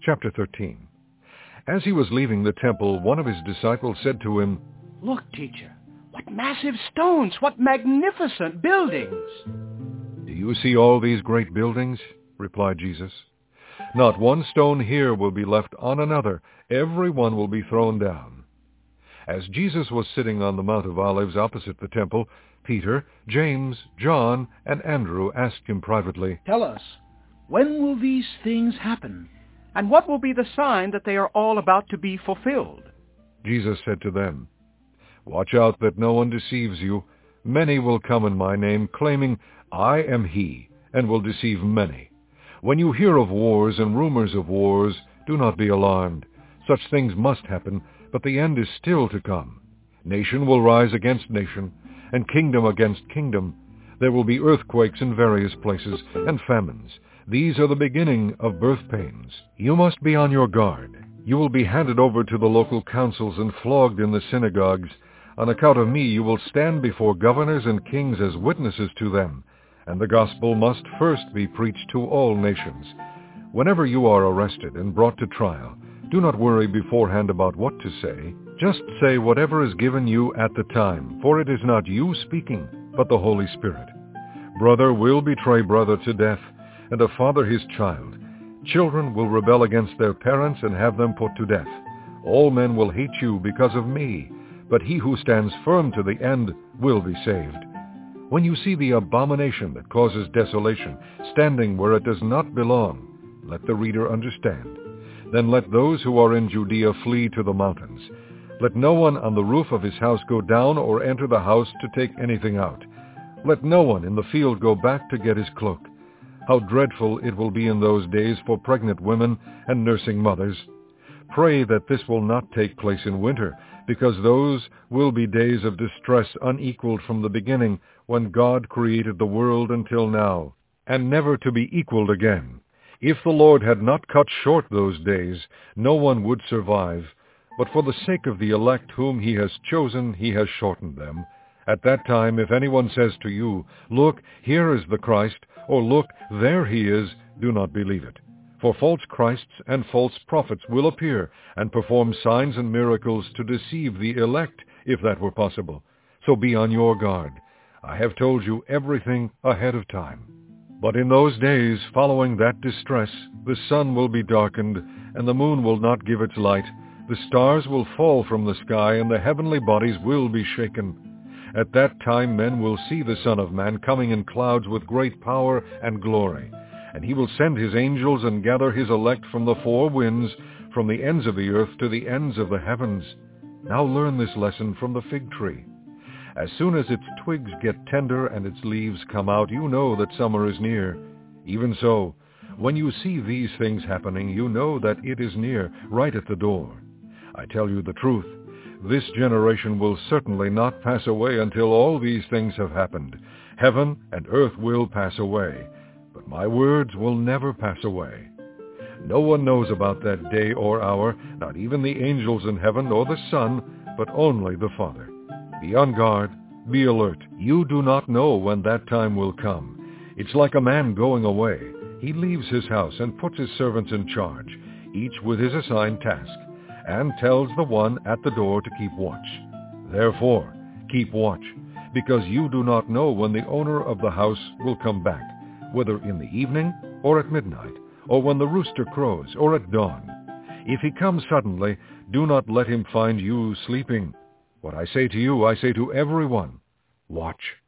Chapter 13. As he was leaving the temple, one of his disciples said to him, "Look, teacher, what massive stones, what magnificent buildings!" "Do you see all these great buildings?" replied Jesus. "Not one stone here will be left on another. Every one will be thrown down." As Jesus was sitting on the Mount of Olives opposite the temple, Peter, James, John, and Andrew asked him privately, "Tell us, when will these things happen? And what will be the sign that they are all about to be fulfilled?" Jesus said to them, "Watch out that no one deceives you. Many will come in my name, claiming, 'I am he,' and will deceive many. When you hear of wars and rumors of wars, do not be alarmed. Such things must happen, but the end is still to come. Nation will rise against nation, and kingdom against kingdom. There will be earthquakes in various places, and famines. These are the beginning of birth pains. You must be on your guard. You will be handed over to the local councils and flogged in the synagogues. On account of me you will stand before governors and kings as witnesses to them, and the gospel must first be preached to all nations. Whenever you are arrested and brought to trial, do not worry beforehand about what to say. Just say whatever is given you at the time, for it is not you speaking, but the Holy Spirit. Brother will betray brother to death, and a father his child. Children will rebel against their parents and have them put to death. All men will hate you because of me, but he who stands firm to the end will be saved. When you see the abomination that causes desolation standing where it does not belong, let the reader understand. Then let those who are in Judea flee to the mountains. Let no one on the roof of his house go down or enter the house to take anything out. Let no one in the field go back to get his cloak. How dreadful it will be in those days for pregnant women and nursing mothers. Pray that this will not take place in winter, because those will be days of distress unequaled from the beginning, when God created the world until now, and never to be equaled again. If the Lord had not cut short those days, no one would survive. But for the sake of the elect whom he has chosen, he has shortened them. At that time, if anyone says to you, 'Look, here is the Christ,' or 'Look, there he is,' do not believe it. For false Christs and false prophets will appear and perform signs and miracles to deceive the elect, if that were possible. So be on your guard. I have told you everything ahead of time. But in those days following that distress, the sun will be darkened, and the moon will not give its light. The stars will fall from the sky, and the heavenly bodies will be shaken. At that time men will see the Son of Man coming in clouds with great power and glory. And he will send his angels and gather his elect from the four winds, from the ends of the earth to the ends of the heavens. Now learn this lesson from the fig tree. As soon as its twigs get tender and its leaves come out, you know that summer is near. Even so, when you see these things happening, you know that it is near, right at the door. I tell you the truth. This generation will certainly not pass away until all these things have happened. Heaven and earth will pass away, but my words will never pass away. No one knows about that day or hour, not even the angels in heaven or the Son, but only the Father. Be on guard, be alert. You do not know when that time will come. It's like a man going away. He leaves his house and puts his servants in charge, each with his assigned task, and tells the one at the door to keep watch. Therefore, keep watch, because you do not know when the owner of the house will come back, whether in the evening or at midnight, or when the rooster crows, or at dawn. If he comes suddenly, do not let him find you sleeping. What I say to you, I say to everyone, watch.